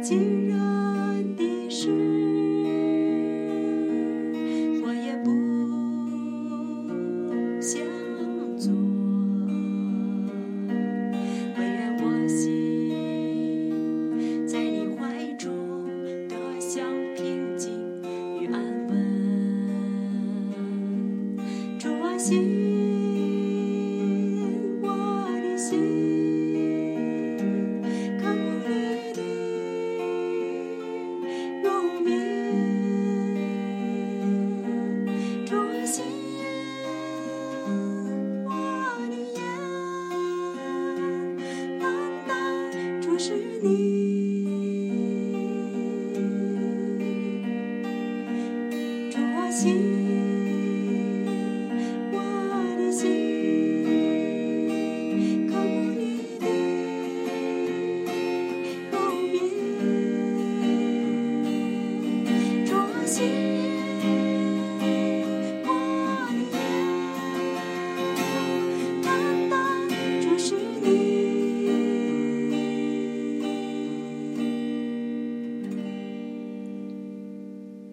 既然的事，我也不想做。唯愿我心在你怀中得享平静与安稳。主啊，心，我的心，渴慕你的容颜。主啊，心，我的眼，单单注视你。主啊，心，我的心，渴慕你的容颜。主啊，心。